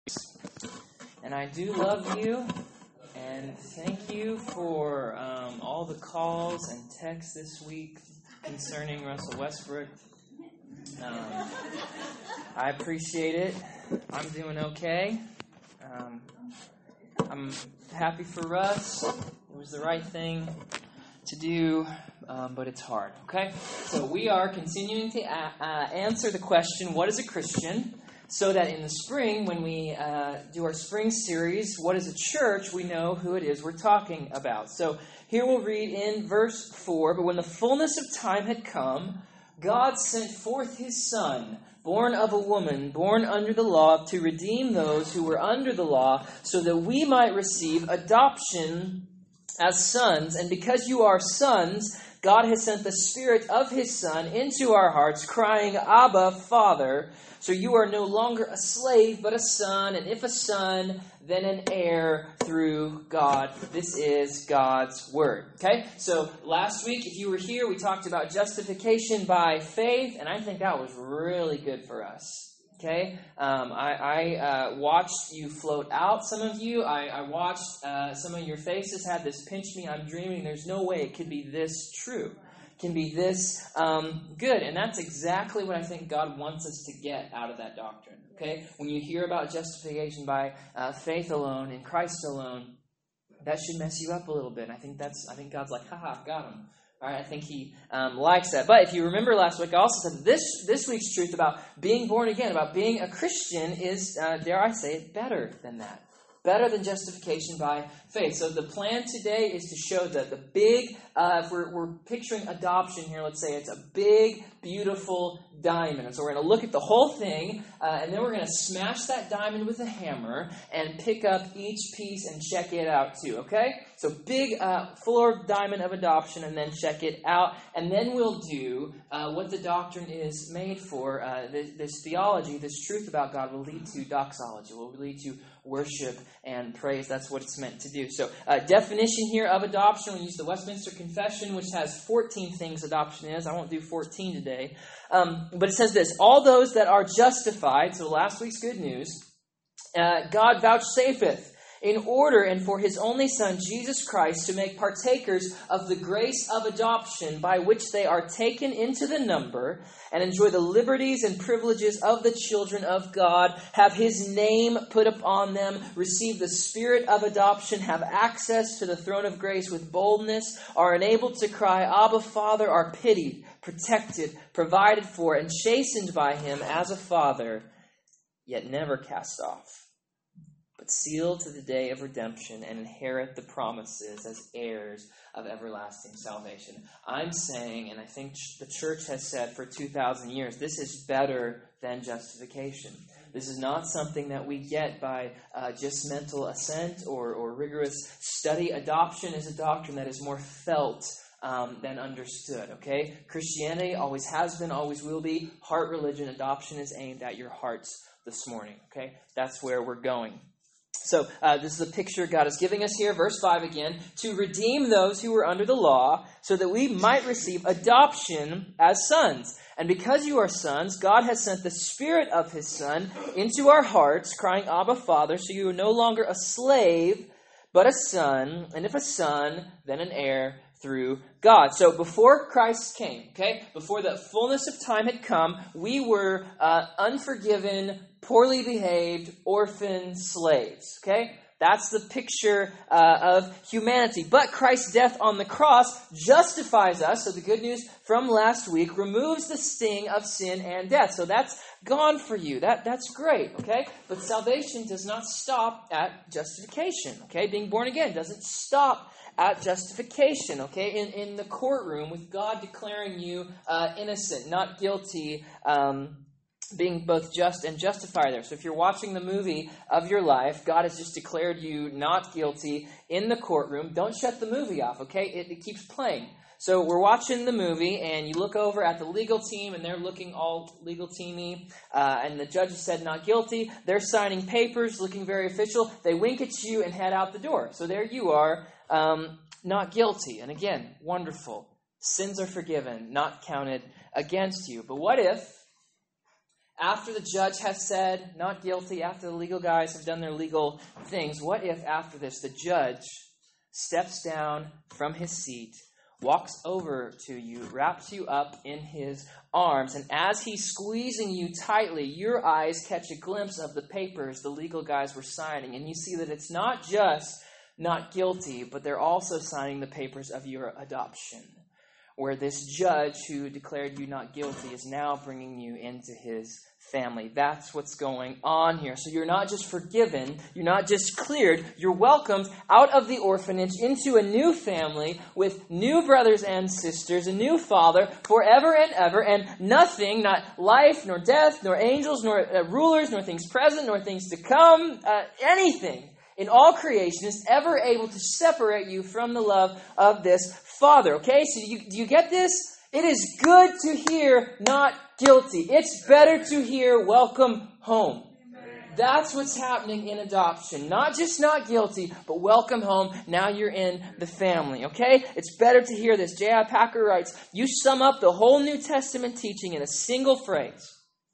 And I do love you, and thank you for all the calls and texts this week concerning Russell Westbrook. I appreciate it. I'm doing okay. I'm happy for Russ. It was the right thing to do, but it's hard, okay? So we are continuing to answer the question, what is a Christian? So that in the spring, when we do our spring series, what is a church, we know who it is we're talking about. So here we'll read in verse 4, but when the fullness of time had come, God sent forth his Son, born of a woman, born under the law, to redeem those who were under the law, so that we might receive adoption as sons. And because you are sons, God has sent the Spirit of his Son into our hearts, crying, Abba, Father. So you are no longer a slave, but a son, and if a son, then an heir through God. This is God's Word. Okay? So last week, if you were here, we talked about justification by faith, and I think that was really good for us. Okay? I watched you float out, some of you. I watched some of your faces had this pinch me, I'm dreaming. There's no way it could be this true. Can be this good. And that's exactly what I think God wants us to get out of that doctrine. Okay? When you hear about justification by faith alone, in Christ alone, that should mess you up a little bit. I think God's like, haha, got him. All right, I think he likes that. But if you remember last week, I also said this week's truth about being born again, about being a Christian is, dare I say it, better than that. Better than justification by faith. So the plan today is to show that the big, if we're picturing adoption here, let's say it's a big, beautiful diamond. And so we're going to look at the whole thing, and then we're going to smash that diamond with a hammer and pick up each piece and check it out too, okay? So big, full diamond of adoption, and then check it out. And then we'll do what the doctrine is made for. This theology, this truth about God will lead to doxology, will lead to worship and praise. That's what it's meant to do. So, definition here of adoption, we use the Westminster Confession, which has 14 things adoption is. I won't do 14 today. But it says this, all those that are justified, so last week's good news, God vouchsafeth in order and for his only Son, Jesus Christ, to make partakers of the grace of adoption by which they are taken into the number and enjoy the liberties and privileges of the children of God, have his name put upon them, receive the Spirit of adoption, have access to the throne of grace with boldness, are enabled to cry, Abba, Father, are pitied, protected, provided for, and chastened by him as a father, yet never cast off, but sealed to the day of redemption and inherit the promises as heirs of everlasting salvation. I'm saying, and I think the church has said for 2,000 years, this is better than justification. This is not something that we get by just mental assent or rigorous study. Adoption is a doctrine that is more felt than understood, okay? Christianity always has been, always will be. Heart religion, adoption is aimed at your hearts this morning, okay? That's where we're going. So this is a picture God is giving us here. Verse 5 again. To redeem those who were under the law so that we might receive adoption as sons. And because you are sons, God has sent the Spirit of his Son into our hearts, crying, Abba, Father. So you are no longer a slave, but a son. And if a son, then an heir through God. So before Christ came, okay, before the fullness of time had come, we were unforgiven, poorly behaved, orphan slaves, okay? That's the picture of humanity. But Christ's death on the cross justifies us. So the good news from last week removes the sting of sin and death. So that's gone for you. That's great, okay? But salvation does not stop at justification, okay? Being born again doesn't stop at justification, okay? In the courtroom with God declaring you innocent, not guilty, being both just and justified there. So if you're watching the movie of your life, God has just declared you not guilty in the courtroom. Don't shut the movie off, okay? It keeps playing. So we're watching the movie, and you look over at the legal team, and they're looking all legal teamy, and the judge has said not guilty. They're signing papers, looking very official. They wink at you and head out the door. So there you are, not guilty. And again, wonderful. Sins are forgiven, not counted against you. But what if, after the judge has said, not guilty, after the legal guys have done their legal things, what if after this the judge steps down from his seat, walks over to you, wraps you up in his arms, and as he's squeezing you tightly, your eyes catch a glimpse of the papers the legal guys were signing, and you see that it's not just not guilty, but they're also signing the papers of your adoption, where this judge who declared you not guilty is now bringing you into his family. That's what's going on here. So you're not just forgiven, you're not just cleared, you're welcomed out of the orphanage into a new family with new brothers and sisters, a new father forever and ever, and nothing, not life, nor death, nor angels, nor rulers, nor things present, nor things to come, anything in all creation is ever able to separate you from the love of this Father. Okay, so do you get this? It is good to hear not guilty. It's better to hear welcome home. That's what's happening in adoption. Not just not guilty, but welcome home. Now you're in the family. Okay? It's better to hear this. J.I. Packer writes, you sum up the whole New Testament teaching in a single phrase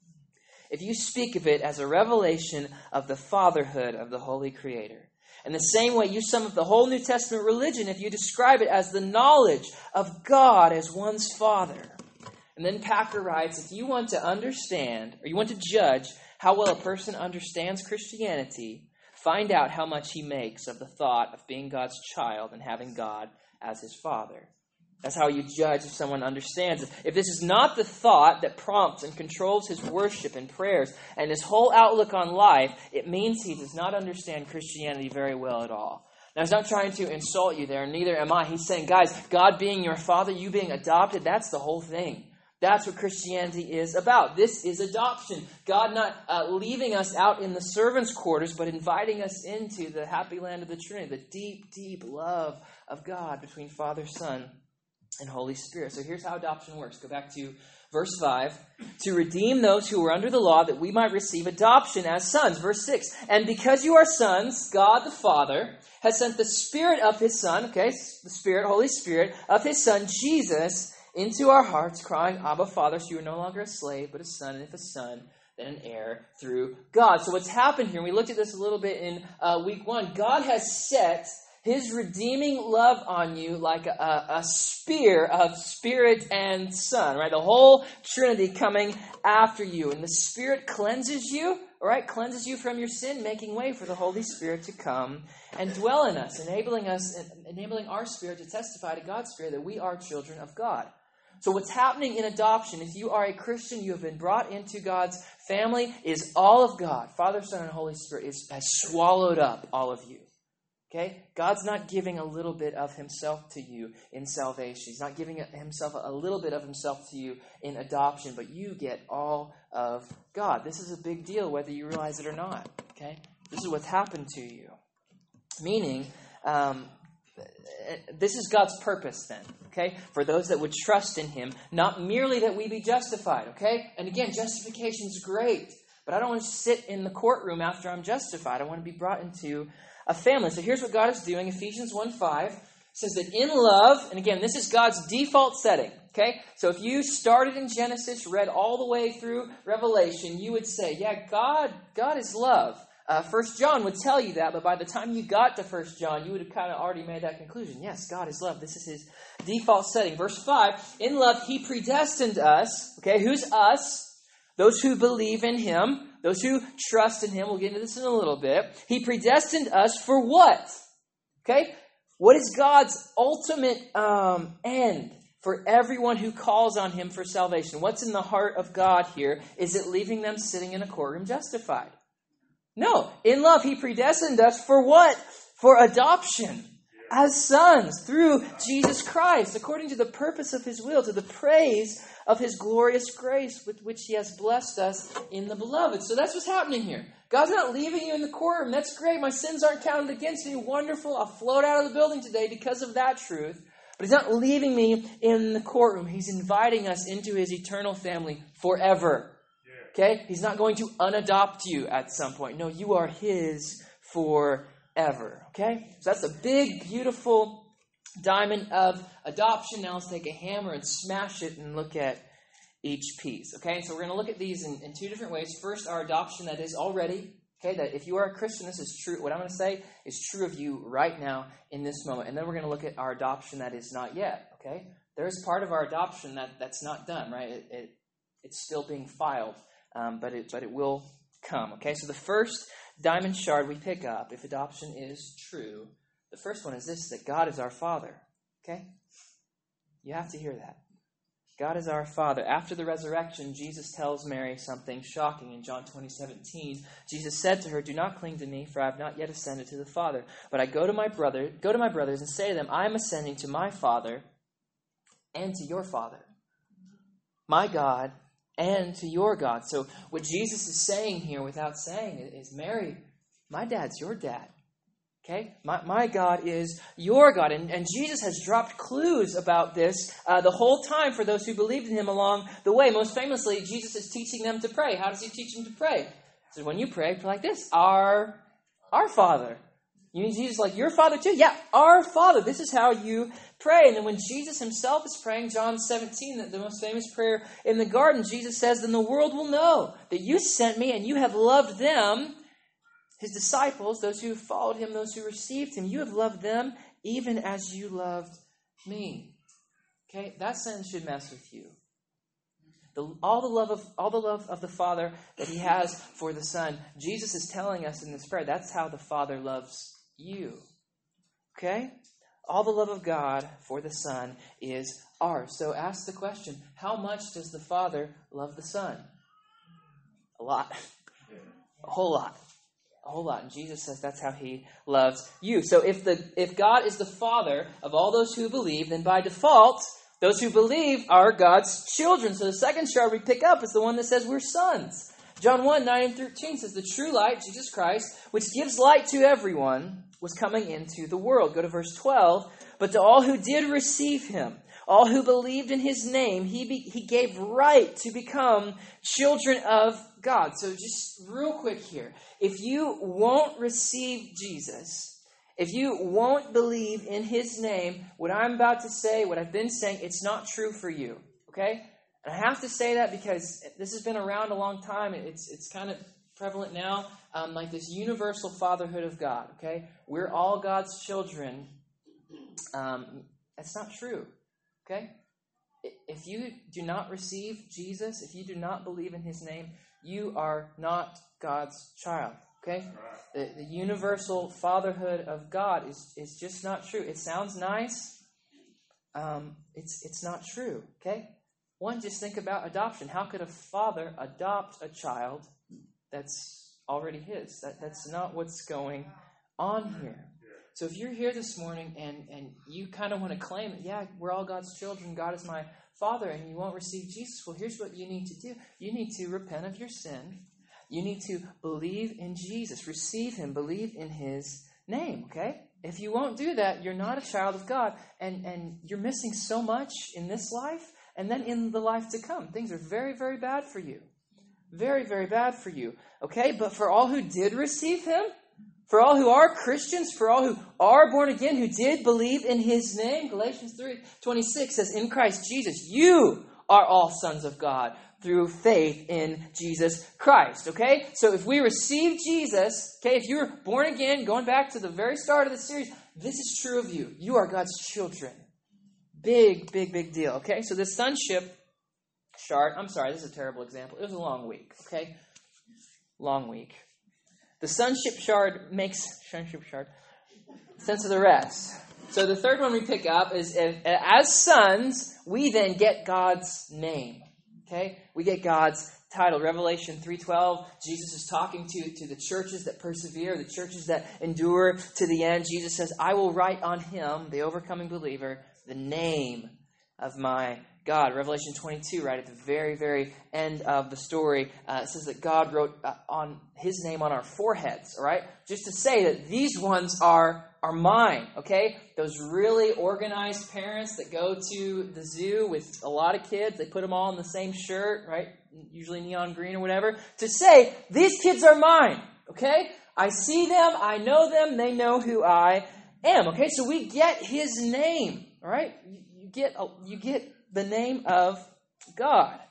if you speak of it as a revelation of the fatherhood of the Holy Creator. In the same way, you sum up the whole New Testament religion if you describe it as the knowledge of God as one's Father. And then Packer writes, if you want to understand, or you want to judge how well a person understands Christianity, find out how much he makes of the thought of being God's child and having God as his Father. That's how you judge if someone understands it. If this is not the thought that prompts and controls his worship and prayers and his whole outlook on life, it means he does not understand Christianity very well at all. Now, he's not trying to insult you there, and neither am I. He's saying, guys, God being your Father, you being adopted, that's the whole thing. That's what Christianity is about. This is adoption. God not leaving us out in the servants' quarters, but inviting us into the happy land of the Trinity, the deep, deep love of God between Father, Son, and Holy Spirit. So here's how adoption works. Go back to verse 5. To redeem those who were under the law, that we might receive adoption as sons. Verse 6. And because you are sons, God the Father has sent the Spirit of His Son, okay, the Spirit, Holy Spirit, of His Son, Jesus, into our hearts, crying, Abba, Father. So you are no longer a slave, but a son, and if a son, then an heir through God. So what's happened here, and we looked at this a little bit in week 1, God has set His redeeming love on you like a spear of Spirit and Son, right? The whole Trinity coming after you. And the Spirit cleanses you, all right? Cleanses you from your sin, making way for the Holy Spirit to come and dwell in us, enabling our spirit to testify to God's Spirit that we are children of God. So what's happening in adoption, if you are a Christian, you have been brought into God's family, is all of God, Father, Son, and Holy Spirit, has swallowed up all of you. Okay? God's not giving a little bit of Himself to you in salvation. He's not giving Himself a little bit of Himself to you in adoption, but you get all of God. This is a big deal, whether you realize it or not. Okay? This is what's happened to you. Meaning, this is God's purpose then, okay? For those that would trust in Him, not merely that we be justified, okay? And again, justification is great, but I don't want to sit in the courtroom after I'm justified. I want to be brought into a family. So here's what God is doing. Ephesians 1:5 says that in love, and again, this is God's default setting, okay? So if you started in Genesis, read all the way through Revelation, you would say, yeah, God is love. 1 John would tell you that, but by the time you got to 1 John, you would have kind of already made that conclusion. Yes, God is love. This is His default setting. Verse 5, in love He predestined us. Okay, who's us? Those who believe in Him, those who trust in Him. We'll get into this in a little bit. He predestined us for what? Okay, what is God's ultimate end for everyone who calls on Him for salvation? What's in the heart of God here? Is it leaving them sitting in a courtroom justified? No, in love, He predestined us for what? For adoption as sons through Jesus Christ, according to the purpose of His will, to the praise of His glorious grace with which He has blessed us in the Beloved. So that's what's happening here. God's not leaving you in the courtroom. That's great. My sins aren't counted against me. Wonderful. I'll float out of the building today because of that truth. But He's not leaving me in the courtroom. He's inviting us into His eternal family forever. Okay? He's not going to unadopt you at some point. No, you are His forever. Okay? So that's a big, beautiful diamond of adoption. Now let's take a hammer and smash it and look at each piece. Okay, so we're going to look at these in two different ways. First, our adoption that is already. Okay, that if you are a Christian, this is true. What I'm going to say is true of you right now in this moment. And then we're going to look at our adoption that is not yet. Okay, there's part of our adoption that's not done, right? It's still being filed, but it will come. Okay, so the first diamond shard we pick up, if adoption is true, the first one is this, that God is our Father. Okay, you have to hear that. God is our Father. After the resurrection, Jesus tells Mary something shocking in John 20:17. Jesus said to her, "Do not cling to me, for I have not yet ascended to the Father. But I go to my brothers and say to them, I am ascending to my Father and to your Father, my God and to your God." So what Jesus is saying here without saying it is, Mary, my dad's your dad. Okay, my God is your God. And Jesus has dropped clues about this the whole time for those who believed in him along the way. Most famously, Jesus is teaching them to pray. How does he teach them to pray? So when you pray like this, Our Father. You mean Jesus like your Father too? Yeah, our Father. This is how you pray. And then when Jesus himself is praying, John 17, the most famous prayer in the garden, Jesus says, "Then the world will know that you sent me and you have loved them," his disciples, those who followed him, those who received him. "You have loved them even as you loved me." Okay, that sentence should mess with you. All the love of the Father that he has for the Son. Jesus is telling us in this prayer, that's how the Father loves you. Okay? All the love of God for the Son is ours. So ask the question, how much does the Father love the Son? A lot. A whole lot. A whole lot. And Jesus says that's how he loves you. So if God is the Father of all those who believe, then by default, those who believe are God's children. So the second shard we pick up is the one that says we're sons. John 1:9-13 says, "The true light, Jesus Christ, which gives light to everyone, was coming into the world." Go to verse 12. "But to all who did receive him, all who believed in his name, he gave right to become children of God." So just real quick here. If you won't receive Jesus, if you won't believe in his name, what I'm about to say, what I've been saying, it's not true for you. Okay? And I have to say that because this has been around a long time. It's kind of prevalent now, like this universal fatherhood of God. Okay? We're all God's children. That's not true. Okay? If you do not receive Jesus, if you do not believe in his name, you are not God's child. Okay? The universal fatherhood of God is just not true. It sounds nice. It's not true. Okay? One, just think about adoption. How could a father adopt a child that's already his? That's not what's going on here. So if you're here this morning and you kind of want to claim it, yeah, we're all God's children, God is my Father, and you won't receive Jesus, well, here's what you need to do. You need to repent of your sin. You need to believe in Jesus. Receive him. Believe in his name, okay? If you won't do that, you're not a child of God, and you're missing so much in this life and then in the life to come. Things are very, very bad for you. Very, very bad for you, okay? But for all who did receive him, for all who are Christians, for all who are born again, who did believe in his name, Galatians 3:26 says, "In Christ Jesus, you are all sons of God through faith in Jesus Christ." Okay? So if we receive Jesus, okay, if you're born again, going back to the very start of the series, this is true of you. You are God's children. Big, big, big deal. Okay? So this sonship shard, I'm sorry, this is a terrible example. It was a long week. Okay? Long week. The sonship shard makes sense of the rest. So the third one we pick up is, as sons, we then get God's name. Okay? We get God's title. Revelation 3:12, Jesus is talking to the churches that persevere, the churches that endure to the end. Jesus says, "I will write on him," the overcoming believer, "the name of my God." Revelation 22, right at the very, very end of the story, it says that God wrote on his name on our foreheads, all right? Just to say that these ones are mine, okay? Those really organized parents that go to the zoo with a lot of kids, they put them all in the same shirt, right? Usually neon green or whatever, to say, these kids are mine, okay? I see them, I know them, they know who I am, okay? So we get his name, all right? You get the name of God.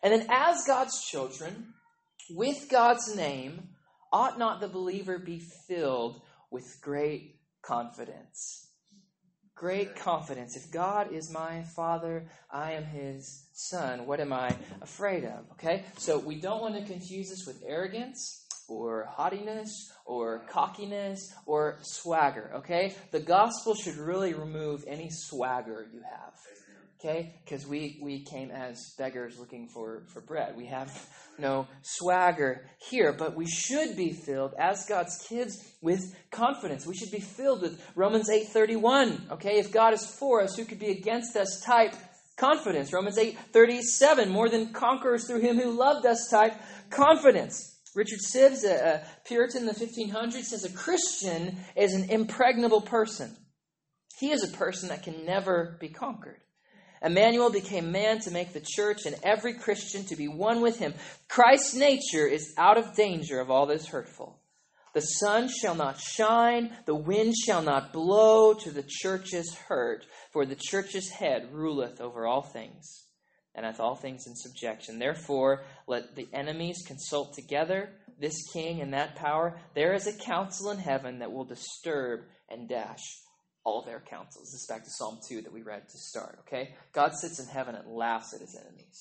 And then as God's children, with God's name, ought not the believer be filled with great confidence? Great confidence. If God is my Father, I am His Son. What am I afraid of? Okay? So we don't want to confuse this with arrogance or haughtiness or cockiness or swagger. Okay? The gospel should really remove any swagger you have. Okay? Because we came as beggars looking for bread. We have no swagger here, but we should be filled as God's kids with confidence. We should be filled with Romans 8:31. Okay? If God is for us, who could be against us type confidence. Romans 8:37, more than conquerors through Him who loved us type confidence. Richard Sibbes, a Puritan in the 1500s, says a Christian is an impregnable person. He is a person that can never be conquered. Emmanuel became man to make the church and every Christian to be one with him. Christ's nature is out of danger of all that is hurtful. The sun shall not shine, the wind shall not blow to the church's hurt, for the church's head ruleth over all things, and hath all things in subjection. Therefore, let the enemies consult together, this king and that power. There is a council in heaven that will disturb and dash all their counsels. This is back to Psalm 2 that we read to start, okay? God sits in heaven and laughs at His enemies.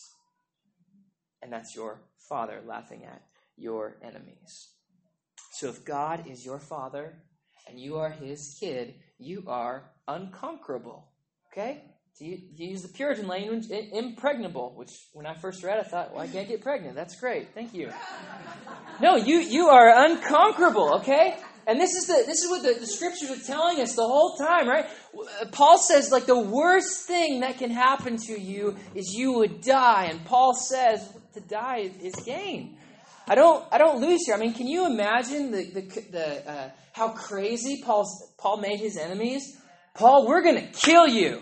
And that's your Father laughing at your enemies. So if God is your Father and you are His kid, you are unconquerable, okay? To use the Puritan language, impregnable, which when I first read, I thought, well, I can't get pregnant. That's great. Thank you. No, you are unconquerable, okay? And this is what the scriptures are telling us the whole time, right? Paul says, like, the worst thing that can happen to you is you would die. And Paul says to die is gain. I don't lose here. I mean, can you imagine the how crazy Paul made his enemies? Paul, we're going to kill you.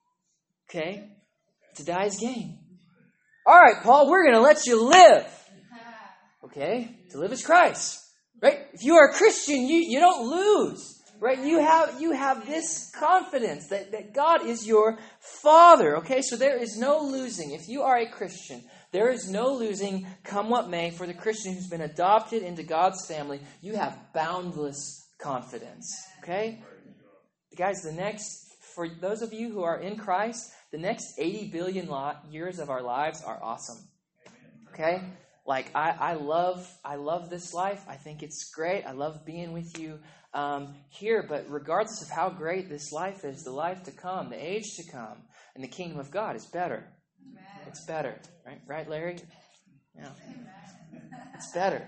Okay? To die is gain. All right, Paul, we're going to let you live. Okay? To live is Christ. Right? If you are a Christian, you don't lose. Right? You have this confidence that God is your Father. Okay? So there is no losing. If you are a Christian, there is no losing, come what may. For the Christian who's been adopted into God's family, you have boundless confidence. Okay? Guys, for those of you who are in Christ, the next 80 billion years of our lives are awesome. Okay? Like, I love this life. I think it's great. I love being with you here. But regardless of how great this life is, the life to come, the age to come, and the kingdom of God is better. Amen. It's better. Right, Larry? Yeah. It's better.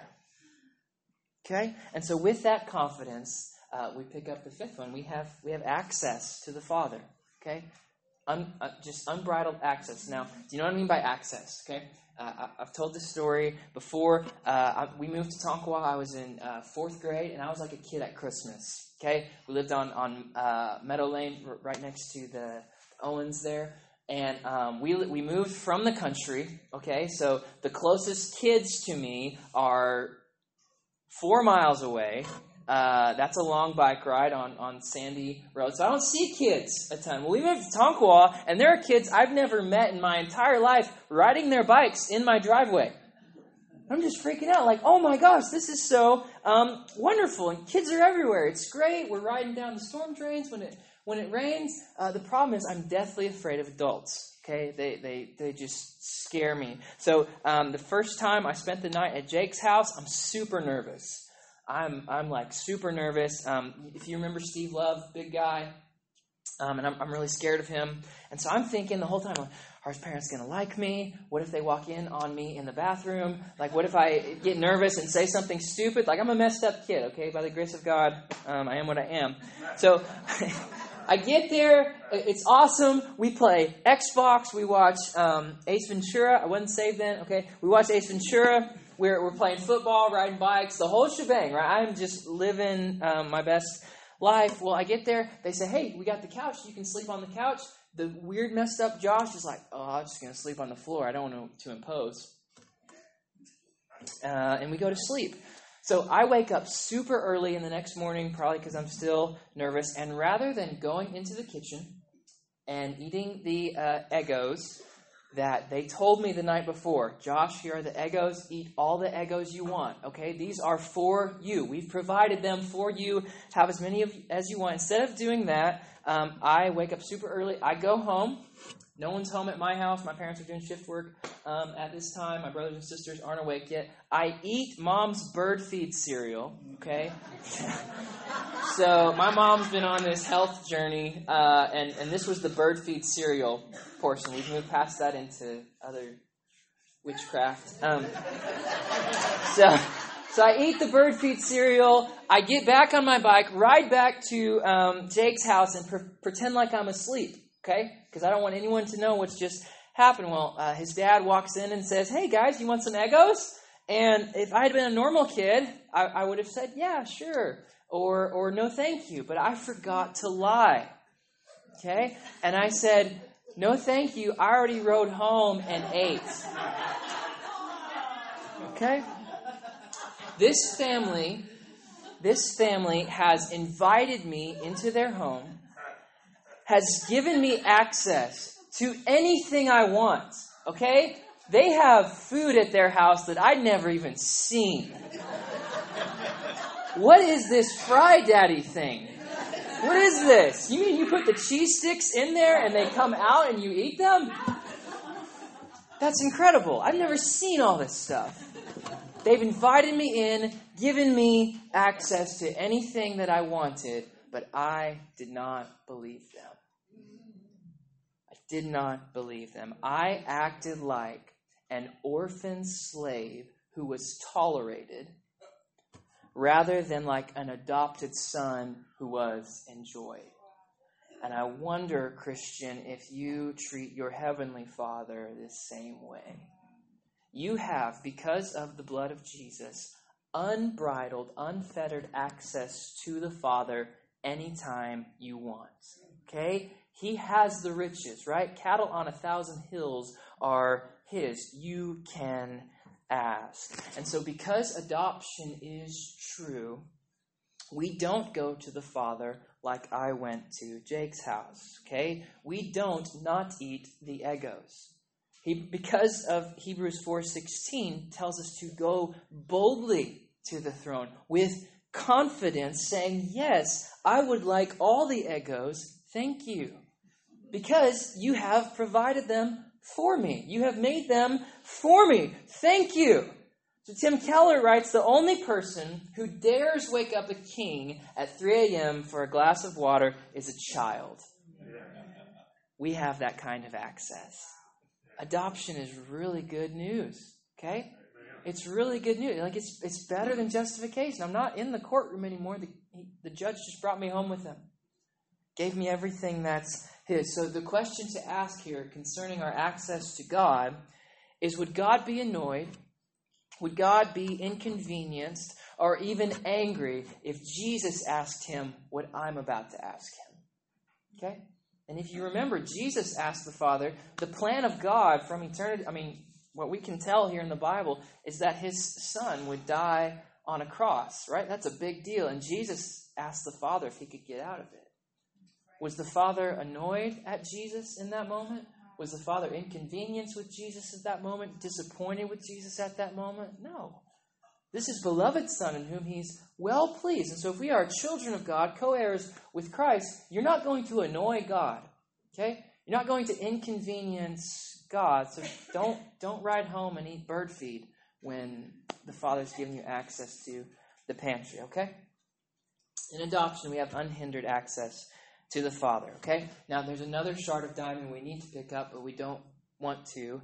Okay? And so with that confidence, we pick up the fifth one. We have access to the Father. Okay? Just unbridled access. Now, do you know what I mean by access? Okay? I've told this story before. We moved to Tonkawa. I was in 4th grade, and I was like a kid at Christmas. Okay, we lived on Meadow Lane, right next to the Owens there, and we moved from the country. Okay, so the closest kids to me are 4 miles away. That's a long bike ride on sandy road. So I don't see kids a ton. Well, we moved to Tonkawa, and there are kids I've never met in my entire life riding their bikes in my driveway. I'm just freaking out. Like, oh my gosh, this is so wonderful. And kids are everywhere. It's great. We're riding down the storm drains when it rains. The problem is I'm deathly afraid of adults. Okay, they just scare me. So the first time I spent the night at Jake's house, I'm super nervous. I'm like super nervous. If you remember Steve Love, big guy, and I'm really scared of him. And so I'm thinking the whole time, are his parents going to like me? What if they walk in on me in the bathroom? Like, what if I get nervous and say something stupid? Like, I'm a messed up kid, okay? By the grace of God, I am what I am. So I get there. It's awesome. We play Xbox. We watch Ace Ventura. I wasn't saved then, okay? We watch Ace Ventura. We're playing football, riding bikes, the whole shebang, right? I'm just living my best life. Well, I get there. They say, hey, we got the couch. You can sleep on the couch. The weird, messed up Josh is like, oh, I'm just going to sleep on the floor. I don't want to impose. And we go to sleep. So I wake up super early in the next morning, probably because I'm still nervous. And rather than going into the kitchen and eating the Eggos, that they told me the night before, Josh, here are the Eggos. Eat all the Eggos you want. Okay, these are for you. We've provided them for you. Have as many as you want. Instead of doing that, I wake up super early. I go home. No one's home at my house. My parents are doing shift work at this time. My brothers and sisters aren't awake yet. I eat Mom's bird feed cereal, okay? So my mom's been on this health journey, and this was the bird feed cereal portion. We've moved past that into other witchcraft. So I eat the bird feed cereal. I get back on my bike, ride back to Jake's house, and pretend like I'm asleep. Okay? Because I don't want anyone to know what's just happened. Well, his dad walks in and says, "Hey, guys, you want some Eggos?" And if I had been a normal kid, I would have said, "Yeah, sure." Or "No, thank you." But I forgot to lie. Okay? And I said, "No, thank you. I already rode home and ate." Okay? This family has invited me into their home, has given me access to anything I want, okay? They have food at their house that I'd never even seen. What is this Fry Daddy thing? What is this? You mean you put the cheese sticks in there and they come out and you eat them? That's incredible. I've never seen all this stuff. They've invited me in, given me access to anything that I wanted, but I did not believe them. I did not believe them. I acted like an orphan slave who was tolerated rather than like an adopted son who was enjoyed. And I wonder, Christian, if you treat your heavenly Father the same way. You have, because of the blood of Jesus, unbridled, unfettered access to the Father anytime you want. Okay? He has the riches, right? Cattle on 1,000 hills are his. You can ask. And so because adoption is true, we don't go to the Father like I went to Jake's house. Okay? We don't not eat the Eggos. Because of Hebrews 4:16 tells us to go boldly to the throne with confidence, saying, "Yes, I would like all the Eggos. Thank you." Because you have provided them for me. You have made them for me. Thank you. So Tim Keller writes, the only person who dares wake up a king at 3 a.m. for a glass of water is a child. We have that kind of access. Adoption is really good news, okay? It's really good news. Like it's better than justification. I'm not in the courtroom anymore. The judge just brought me home with him. Gave me everything that's his. So the question to ask here concerning our access to God is, would God be annoyed? Would God be inconvenienced or even angry if Jesus asked him what I'm about to ask him? Okay? And if you remember, Jesus asked the Father, the plan of God from eternity, what we can tell here in the Bible is that his son would die on a cross, right? That's a big deal. And Jesus asked the Father if he could get out of it. Was the Father annoyed at Jesus in that moment? Was the Father inconvenienced with Jesus at that moment? Disappointed with Jesus at that moment? No. This is beloved Son in whom he's well pleased. And so if we are children of God, co-heirs with Christ, you're not going to annoy God. Okay? You're not going to inconvenience God. So don't ride home and eat bird feed when the Father's giving you access to the pantry. Okay? In adoption, we have unhindered access to the Father. Okay? Now, there's another shard of diamond we need to pick up, but we don't want to.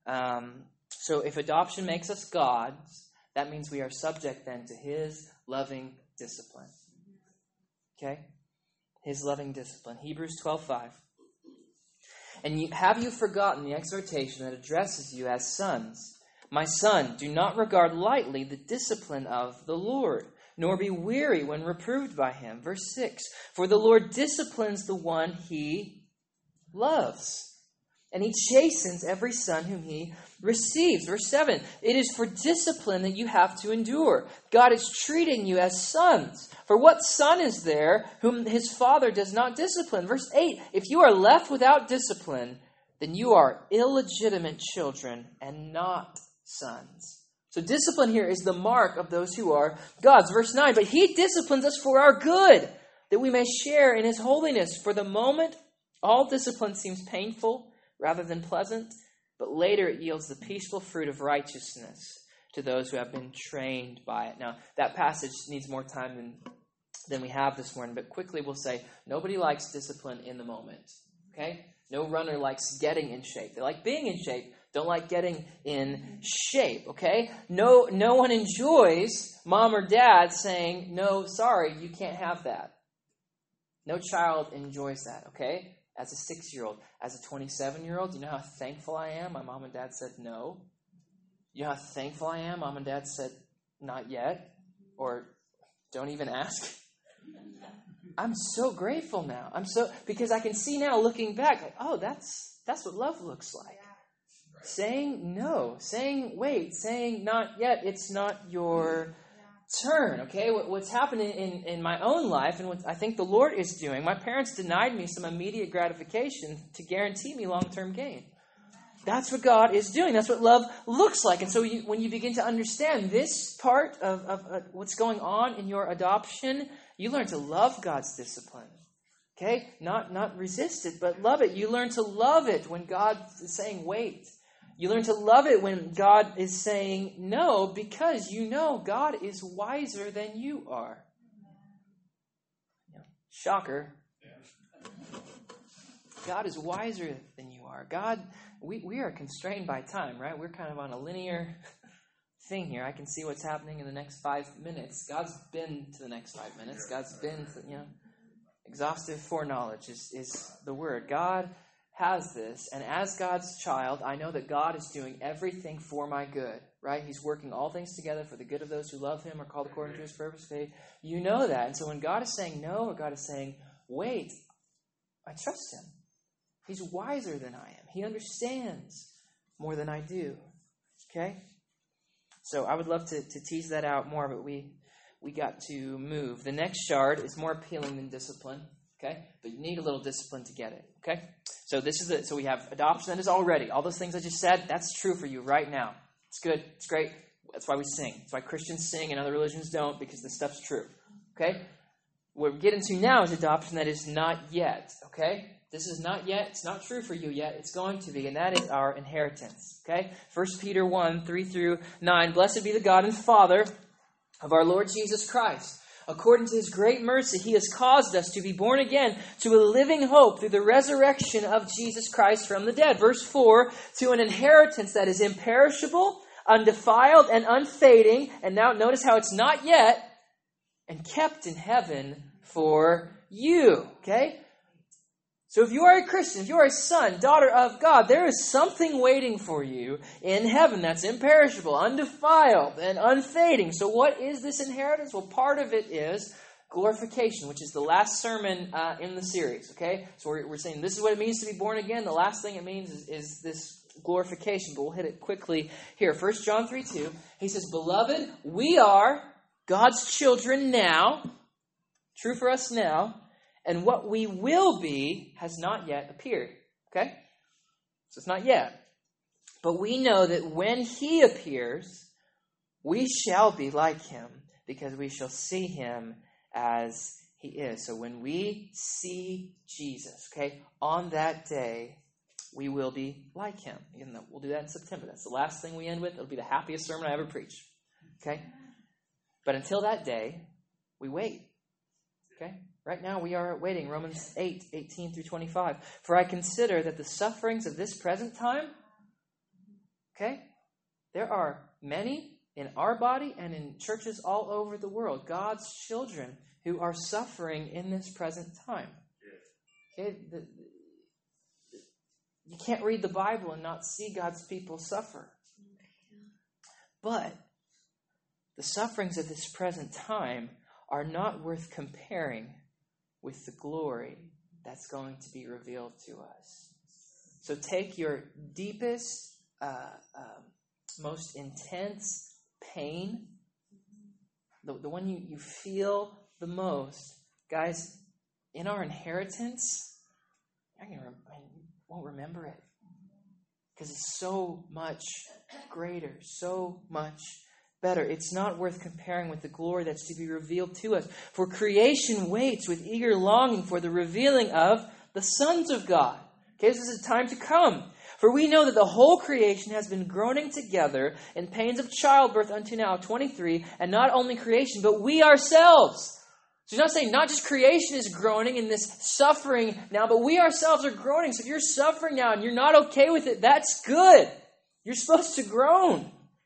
So if adoption makes us gods, that means we are subject then to his loving discipline. Okay? His loving discipline. Hebrews 12:5. And have you forgotten the exhortation that addresses you as sons? My son, do not regard lightly the discipline of the Lord, nor be weary when reproved by him. Verse 6. For the Lord disciplines the one he loves, and he chastens every son whom he receives. Verse 7, it is for discipline that you have to endure. God is treating you as sons. For what son is there whom his father does not discipline? Verse 8, if you are left without discipline, then you are illegitimate children and not sons. So discipline here is the mark of those who are God's. Verse 9, but he disciplines us for our good, that we may share in his holiness. For the moment, all discipline seems painful rather than pleasant, but later it yields the peaceful fruit of righteousness to those who have been trained by it. Now, that passage needs more time than we have this morning, but quickly we'll say, nobody likes discipline in the moment. Okay? No runner likes getting in shape. They like being in shape, don't like getting in shape, okay? No one enjoys mom or dad saying, no, sorry, you can't have that. No child enjoys that, okay? As a 6-year-old, as a 27-year-old, you know how thankful I am? My mom and dad said no. You know how thankful I am? Mom and dad said not yet, or don't even ask. I'm so grateful now. Because I can see now looking back, like, oh, that's what love looks like. Yeah. Saying no, saying wait, saying not yet, it's not your turn, okay? What's happening in my own life and what I think the Lord is doing, my parents denied me some immediate gratification to guarantee me long-term gain. That's what God is doing. That's what love looks like. And so when you begin to understand this part of what's going on in your adoption, you learn to love God's discipline. Okay? Not resist it, but love it. You learn to love it when God is saying wait. You learn to love it when God is saying no, because you know God is wiser than you are. Shocker. God is wiser than you are. God, we are constrained by time, right? We're kind of on a linear thing here. I can see what's happening in the next 5 minutes. God's been to the next 5 minutes. God's been to, exhaustive foreknowledge is the word. God has this, and as God's child, I know that God is doing everything for my good, right? He's working all things together for the good of those who love him or called according to his purpose. Okay? You know that. And so when God is saying no or God is saying wait, I trust him. He's wiser than I am. He understands more than I do. Okay? So I would love to tease that out more, but we got to move. The next shard is more appealing than discipline. Okay? But you need a little discipline to get it. Okay? So so we have adoption that is already. All those things I just said, that's true for you right now. It's good. It's great. That's why we sing. That's why Christians sing and other religions don't, because this stuff's true. Okay? What we're getting to now is adoption that is not yet. Okay? This is not yet. It's not true for you yet. It's going to be, and that is our inheritance. Okay? 1 Peter 1, 3 through 9. Blessed be the God and Father of our Lord Jesus Christ. According to his great mercy, he has caused us to be born again to a living hope through the resurrection of Jesus Christ from the dead. Verse 4, to an inheritance that is imperishable, undefiled, and unfading. And now notice how it's not yet, and kept in heaven for you. Okay? So if you are a Christian, if you are a son, daughter of God, there is something waiting for you in heaven that's imperishable, undefiled, and unfading. So what is this inheritance? Well, part of it is glorification, which is the last sermon in the series. Okay, so we're saying this is what it means to be born again. The last thing it means is this glorification, but we'll hit it quickly here. 1 John 3:2, he says, "Beloved, we are God's children now." True for us now. And what we will be has not yet appeared. Okay? So it's not yet. But we know that when he appears, we shall be like him, because we shall see him as he is. So when we see Jesus, okay, on that day, we will be like him. Again, we'll do that in September. That's the last thing we end with. It'll be the happiest sermon I ever preached. Okay? But until that day, we wait. Okay? Right now we are waiting. Romans 8, 18 through 25. For I consider that the sufferings of this present time, okay, there are many in our body and in churches all over the world, God's children who are suffering in this present time. Okay, you can't read the Bible and not see God's people suffer. But the sufferings of this present time are not worth comparing with the glory that's going to be revealed to us. So take your deepest, most intense pain, the one you feel the most. Guys, in our inheritance, I won't remember it. because it's so much greater, so much better. It's not worth comparing with the glory that's to be revealed to us. For creation waits with eager longing for the revealing of the sons of God. Okay, this is a time to come. For we know that the whole creation has been groaning together in pains of childbirth unto now, 23, and not only creation, but we ourselves. So he's not saying not just creation is groaning in this suffering now, but we ourselves are groaning. So if you're suffering now and you're not okay with it, that's good. You're supposed to groan.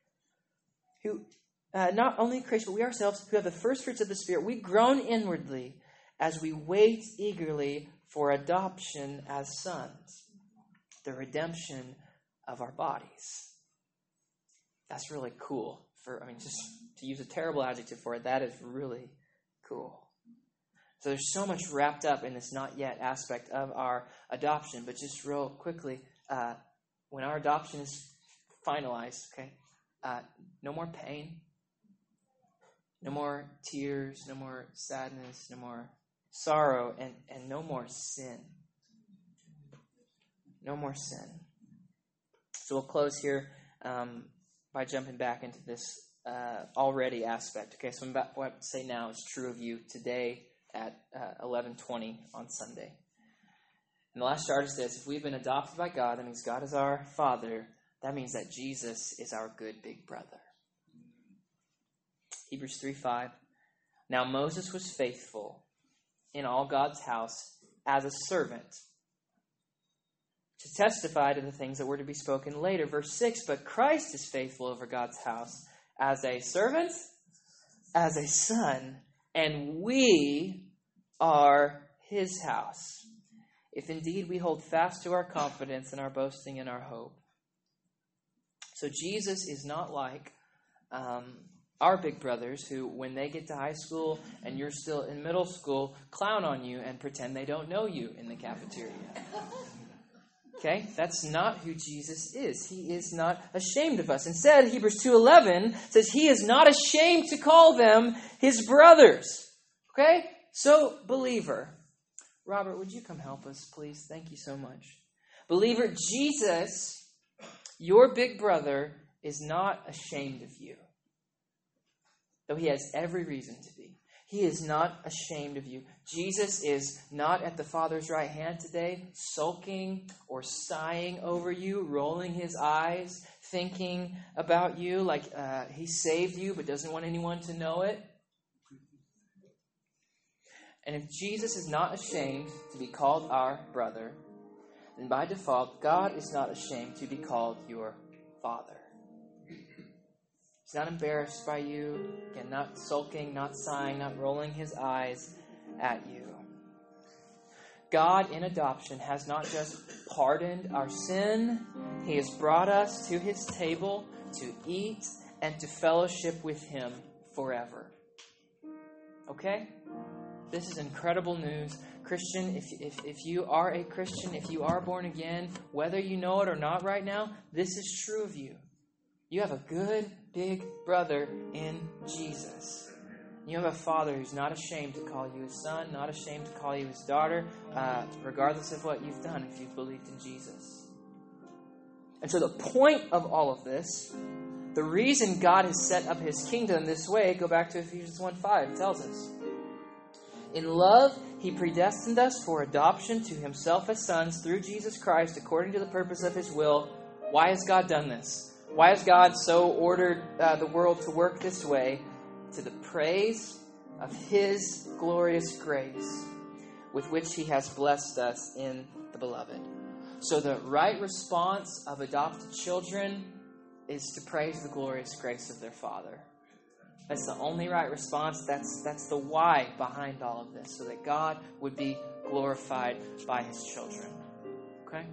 Not only creation, but we ourselves who have the first fruits of the Spirit, we groan inwardly as we wait eagerly for adoption as sons, the redemption of our bodies. That's really cool. Just to use a terrible adjective for it, that is really cool. So there's so much wrapped up in this not yet aspect of our adoption. But just real quickly, when our adoption is finalized, okay, no more pain, no more tears, no more sadness, no more sorrow, and no more sin. No more sin. So we'll close here by jumping back into this already aspect. Okay, so what I say now is true of you today at 11:20 on Sunday. And the last chart is this: if we've been adopted by God, that means God is our Father. That means that Jesus is our good big brother. Hebrews 3:5. Now Moses was faithful in all God's house as a servant to testify to the things that were to be spoken later. Verse 6, but Christ is faithful over God's house as a servant, as a son, and we are his house, if indeed we hold fast to our confidence and our boasting and our hope. So Jesus is not like our big brothers who, when they get to high school and you're still in middle school, clown on you and pretend they don't know you in the cafeteria. Okay? That's not who Jesus is. He is not ashamed of us. Instead, Hebrews 2:11 says he is not ashamed to call them his brothers. Okay? So, believer. Robert, would you come help us, please? Thank you so much. Believer, Jesus, your big brother, is not ashamed of you, though he has every reason to be. He is not ashamed of you. Jesus is not at the Father's right hand today, sulking or sighing over you, rolling his eyes, thinking about you like he saved you but doesn't want anyone to know it. And if Jesus is not ashamed to be called our brother, then by default, God is not ashamed to be called your Father. He's not embarrassed by you. Again, not sulking, not sighing, not rolling his eyes at you. God in adoption has not just pardoned our sin. He has brought us to his table to eat and to fellowship with him forever. Okay? This is incredible news. Christian, if you are a Christian, if you are born again, whether you know it or not right now, this is true of you. You have a good, big brother in Jesus. You have a Father who's not ashamed to call you his son, not ashamed to call you his daughter, regardless of what you've done if you've believed in Jesus. And so the point of all of this, the reason God has set up his kingdom this way, go back to Ephesians 1:5, it tells us. In love, he predestined us for adoption to himself as sons through Jesus Christ, according to the purpose of his will. Why has God done this? Why has God so ordered the world to work this way? To the praise of his glorious grace, with which he has blessed us in the beloved. So the right response of adopted children is to praise the glorious grace of their Father. That's the only right response. That's the why behind all of this, so that God would be glorified by his children. Okay?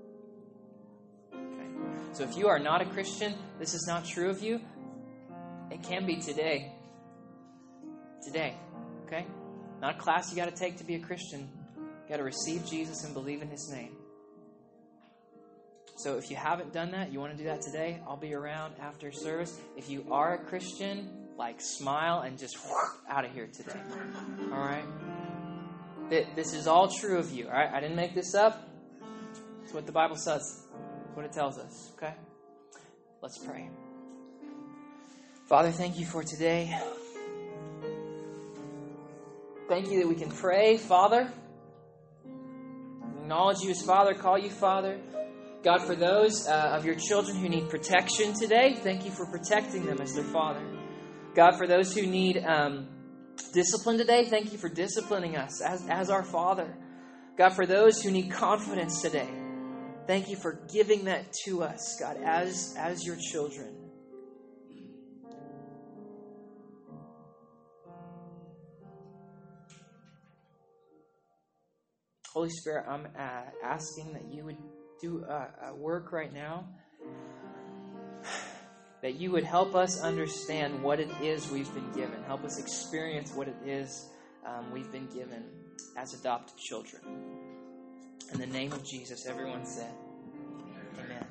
So if you are not a Christian, this is not true of you. It can be today. Today. Okay? Not a class you got to take to be a Christian. You got to receive Jesus and believe in his name. So if you haven't done that, you want to do that today, I'll be around after service. If you are a Christian, smile and just out of here today. All right? This is all true of you. All right? I didn't make this up. It's what the Bible says. That's what it tells us, okay? Let's pray. Father, thank you for today. Thank you that we can pray, Father. Acknowledge you as Father, call you Father. God, for those of your children who need protection today, thank you for protecting them as their Father. God, for those who need discipline today, thank you for disciplining us as our Father. God, for those who need confidence today, thank you for giving that to us, God, as your children. Holy Spirit, I'm asking that you would do a work right now, that you would help us understand what it is we've been given. Help us experience what it is we've been given as adopted children. In the name of Jesus, everyone said,